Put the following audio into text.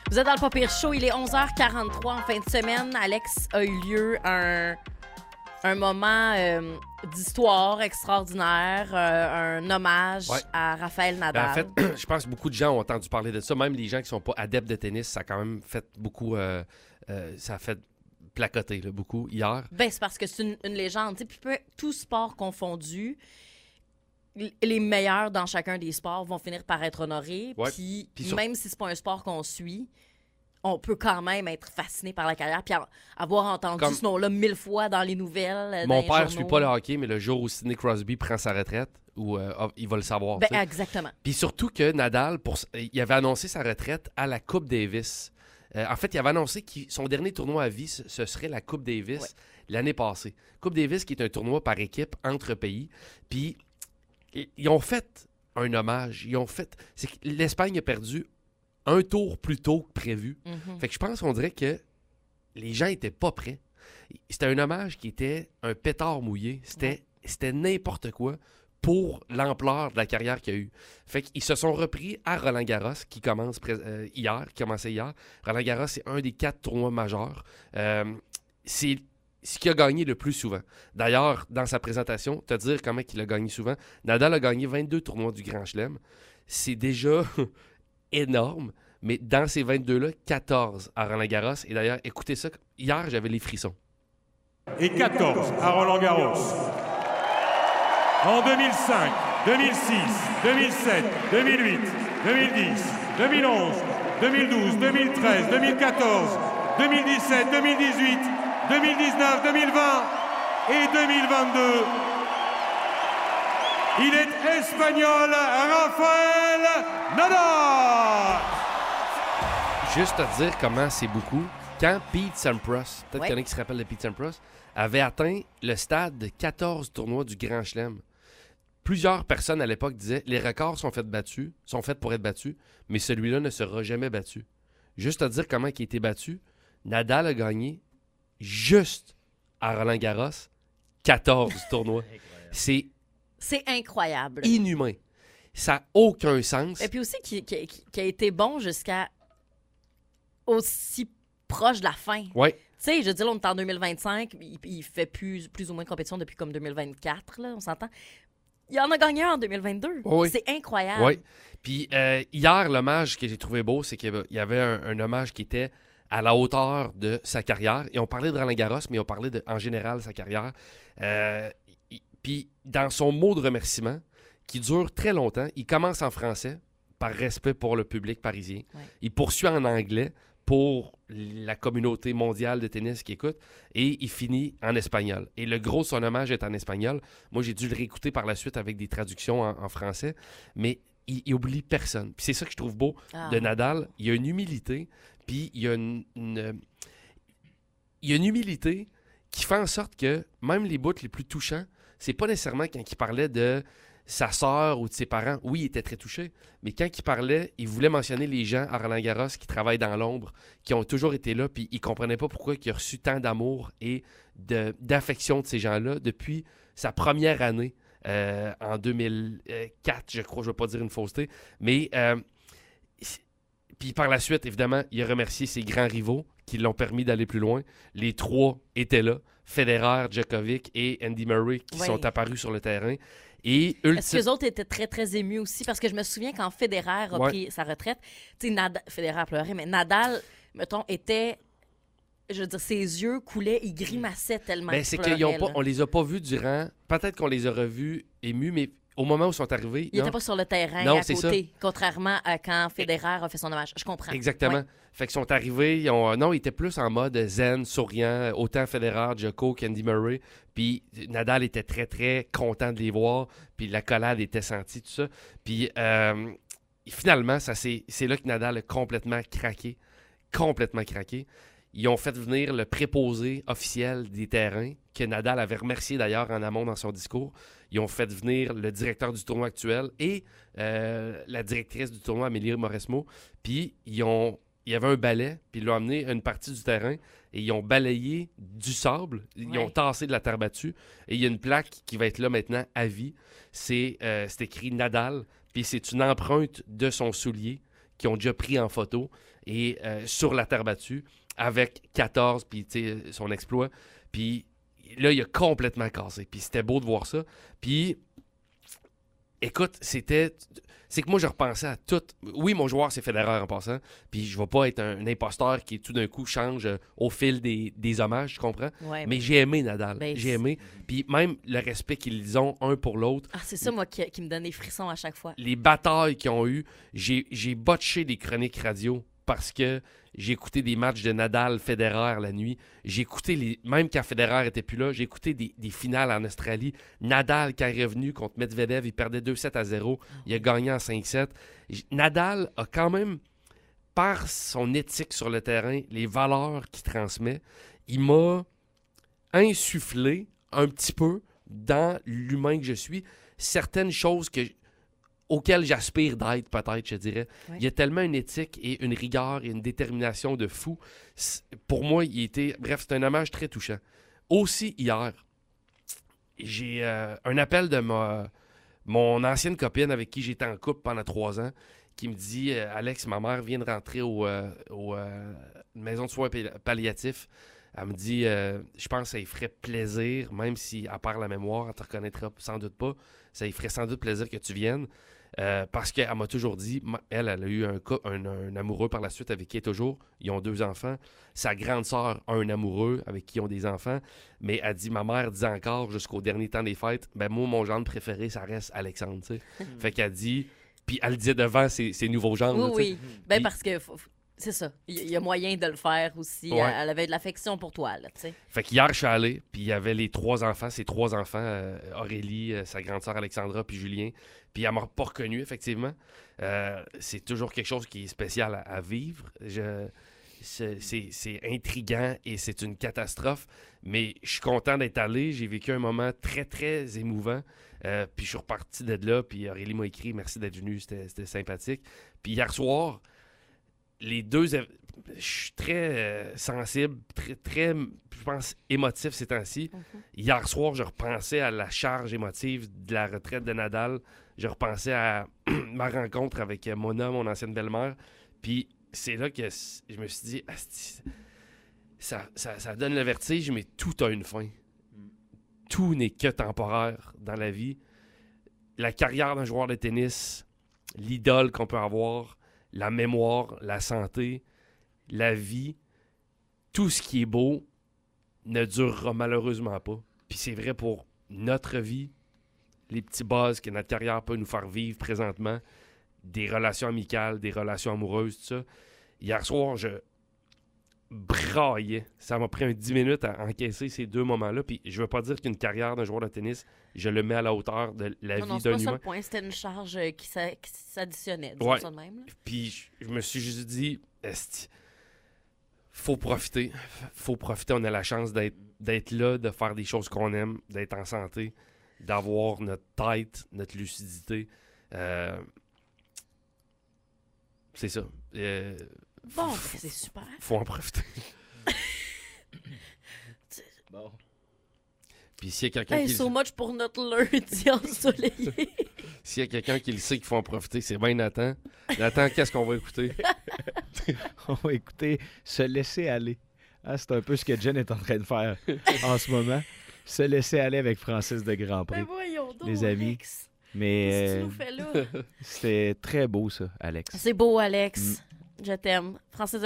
Vous êtes dans le Pas Pire Show, il est 11h43 en fin de semaine. Alex, a eu lieu un moment d'histoire extraordinaire, un hommage à Rafael Nadal. En fait, je pense que beaucoup de gens ont entendu parler de ça. Même les gens qui sont pas adeptes de tennis, ça a quand même fait beaucoup... ça a fait placoter là, beaucoup hier. Ben, c'est parce que c'est une légende. Puis tout sport confondu, les meilleurs dans chacun des sports vont finir par être honorés. Ouais. Puis même si c'est pas un sport qu'on suit, on peut quand même être fasciné par la carrière puis avoir entendu ce nom-là 1000 fois dans les nouvelles. Mon dans père les ne suit journaux. pas le hockey, mais le jour où Sidney Crosby prend sa retraite, il va le savoir. Ben, tu sais. exactement. Puis surtout que Nadal, il avait annoncé sa retraite à la Coupe Davis. En fait, il avait annoncé que son dernier tournoi à vie, ce serait la Coupe Davis l'année passée. Coupe Davis qui est un tournoi par équipe entre pays. Puis ils ont fait un hommage. C'est que l'Espagne a perdu un tour plus tôt que prévu. Mm-hmm. Fait que je pense qu'on dirait que les gens étaient pas prêts. C'était un hommage qui était un pétard mouillé. C'était n'importe quoi pour l'ampleur de la carrière qu'il y a eu. Fait qu'ils se sont repris à Roland-Garros, qui commençait hier. Roland-Garros, c'est un des 4 tournois majeurs. C'est ce qu'il a gagné le plus souvent. D'ailleurs, dans sa présentation, te dire comment il a gagné souvent, Nadal a gagné 22 tournois du Grand Chelem. C'est déjà énorme, mais dans ces 22-là, 14 à Roland-Garros. Et d'ailleurs, écoutez ça, hier, j'avais les frissons. Et 14 à Roland-Garros. En 2005, 2006, 2007, 2008, 2010, 2011, 2012, 2013, 2014, 2017, 2018, 2019, 2020 et 2022. Il est espagnol, Rafael Nadal. Juste à dire comment c'est beaucoup. Quand Pete Sampras, peut-être qu'il y en a qui se rappellent de Pete Sampras, avait atteint le stade de 14 tournois du Grand Chelem, plusieurs personnes à l'époque disaient les records sont faits pour être battus, mais celui-là ne sera jamais battu. Juste à dire comment il a été battu, Nadal a gagné juste à Roland-Garros 14 tournois. C'est incroyable. inhumain. Ça n'a aucun sens. Et puis aussi qui a été bon jusqu'à aussi proche de la fin. Ouais. Tu sais, je veux dire, là, on est en 2025, il fait plus ou moins de compétition depuis comme 2024, là, on s'entend. Il en a gagné un en 2022. Oui. C'est incroyable. Oui. Puis hier, l'hommage que j'ai trouvé beau, c'est qu'il y avait un hommage qui était à la hauteur de sa carrière. Et on parlait de Roland-Garros, mais on parlait en général de sa carrière. Puis dans son mot de remerciement, qui dure très longtemps, il commence en français, par respect pour le public parisien. Ouais. Il poursuit en anglais pour la communauté mondiale de tennis qui écoute, et il finit en espagnol. Et le gros de son hommage est en espagnol. Moi, j'ai dû le réécouter par la suite avec des traductions en français, mais il oublie personne. Puis c'est ça que je trouve beau de Nadal. Il y a une humilité, puis il y a une humilité qui fait en sorte que même les bouts les plus touchants, c'est pas nécessairement quand il parlait de sa sœur ou de ses parents. Oui, il était très touché, mais quand il parlait, il voulait mentionner les gens à Roland-Garros qui travaillent dans l'ombre, qui ont toujours été là, puis il comprenait pas pourquoi il a reçu tant d'amour et d'affection de ces gens-là depuis sa première année en 2004, je crois, je ne vais pas dire une fausseté, mais puis par la suite, évidemment, il a remercié ses grands rivaux qui l'ont permis d'aller plus loin. Les 3 étaient là, Federer, Djokovic et Andy Murray, qui sont apparus sur le terrain. Et est-ce que les autres étaient très, très émus aussi? Parce que je me souviens quand Federer a pris sa retraite, tu sais, Federer pleurait, mais Nadal, mettons, était... Je veux dire, ses yeux coulaient, il grimaçait tellement. Ben, c'est qu'on les a pas vus durant... Peut-être qu'on les a revus émus, mais au moment où ils sont arrivés... Il n'était pas sur le terrain à côté, contrairement à quand Federer a fait son hommage. Je comprends. Exactement. Ouais. Fait qu'ils sont arrivés, ils étaient plus en mode zen, souriant, autant Federer, Djoko qu'Andy Murray. Puis Nadal était très, très content de les voir. Puis l'accolade était sentie, tout ça. Puis finalement, c'est là que Nadal a complètement craqué. Complètement craqué. Ils ont fait venir le préposé officiel des terrains, que Nadal avait remercié d'ailleurs en amont dans son discours. Ils ont fait venir le directeur du tournoi actuel et la directrice du tournoi, Amélie Mauresmo. Puis il y avait un balai, puis ils l'ont amené à une partie du terrain et ils ont balayé du sable. Ils ont tassé de la terre battue. Et il y a une plaque qui va être là maintenant à vie. C'est écrit Nadal, puis c'est une empreinte de son soulier qui ont déjà pris en photo et sur la terre battue avec 14, puis son exploit. Puis là, il a complètement cassé. Puis c'était beau de voir ça. Puis, écoute, c'est que moi, je repensais à tout. Oui, mon joueur, c'est Federer en passant. Puis je ne vais pas être un imposteur qui, tout d'un coup, change au fil des hommages, tu comprends? Ouais, mais j'ai aimé Nadal. Ben, j'ai aimé. Puis même le respect qu'ils ont un pour l'autre. Ah, c'est ça, moi, qui me donne des frissons à chaque fois. Les batailles qu'ils ont eues. J'ai botché des chroniques radio parce que j'ai écouté des matchs de Nadal, Federer la nuit. J'ai écouté, même quand Federer était plus là, j'ai écouté des finales en Australie. Nadal, quand il est revenu contre Medvedev, il perdait 2-7-0. Il a gagné en 5-7. Nadal a quand même, par son éthique sur le terrain, les valeurs qu'il transmet, il m'a insufflé un petit peu dans l'humain que je suis certaines choses auxquelles j'aspire d'être, peut-être, je dirais. Ouais. Il y a tellement une éthique et une rigueur et une détermination de fou. Pour moi, bref, c'est un hommage très touchant. Aussi, hier, j'ai un appel de mon ancienne copine avec qui j'étais en couple pendant 3 ans qui me dit « Alex, ma mère vient de rentrer au maison de soins palliatifs. Elle me dit je pense que ça lui ferait plaisir, même si elle perd la mémoire, elle ne te reconnaîtra sans doute pas. Ça lui ferait sans doute plaisir que tu viennes. » parce qu'elle m'a toujours dit, elle a eu un amoureux par la suite avec qui elle est toujours. Ils ont 2 enfants. Sa grande sœur a un amoureux avec qui ils ont des enfants. Mais elle dit, ma mère dit encore jusqu'au dernier temps des fêtes, ben moi, mon genre préféré, ça reste Alexandre. Tu sais. Fait qu'elle dit, puis elle le dit devant ses nouveaux genres. Oui, là, oui. Ben, puis, parce que c'est ça. Il y a moyen de le faire aussi. Ouais. Elle avait de l'affection pour toi, là, tu sais. Fait qu'hier, je suis allé, puis il y avait ses 3 enfants, Aurélie, sa grande sœur Alexandra, puis Julien. Puis elle m'a pas reconnu, effectivement. C'est toujours quelque chose qui est spécial à vivre. C'est intriguant et c'est une catastrophe. Mais je suis content d'être allé. J'ai vécu un moment très, très émouvant. Puis je suis reparti de là. Puis Aurélie m'a écrit « Merci d'être venu, c'était sympathique. » Puis hier soir, les deux... Je suis très sensible, très, je pense, émotif ces temps-ci. Hier soir, je repensais à la charge émotive de la retraite de Nadal. Je repensais à ma rencontre avec Mona, mon ancienne belle-mère. Puis c'est là que je me suis dit, ça donne le vertige, mais tout a une fin. Tout n'est que temporaire dans la vie. La carrière d'un joueur de tennis, l'idole qu'on peut avoir, la mémoire, la santé, la vie, tout ce qui est beau ne durera malheureusement pas. Puis c'est vrai pour notre vie, les petits buzz que notre carrière peut nous faire vivre présentement, des relations amicales, des relations amoureuses, tout ça. Hier soir, je braillais. Ça m'a pris 10 minutes à encaisser ces 2 moments-là. Puis je veux pas dire qu'une carrière d'un joueur de tennis, je le mets à la hauteur de la vie d'un humain. Non, c'est pas ça le point. C'était une charge qui s'additionnait. Ouais. Ça de même, là. Puis je me suis juste dit, faut profiter. Faut profiter. On a la chance d'être là, de faire des choses qu'on aime, d'être en santé, d'avoir notre tête, notre lucidité. C'est ça. Bon, c'est super. Faut en profiter. Bon. Puis s'il y a quelqu'un Hey, qui... so much pour notre lundi ensoleillé. S'il y a quelqu'un qui le sait qu'il faut en profiter, c'est bien Nathan. Nathan, qu'est-ce qu'on va écouter? On va écouter Se laisser aller. Ah, c'est un peu ce que Jen est en train de faire en ce moment. Se laisser aller avec Francis de Grandpré. Ben voyons donc, Les amis. Alex. Qu'est-ce que Mais tu nous fais là? c'était très beau, ça, Alex. C'est beau, Alex. Je t'aime. Francis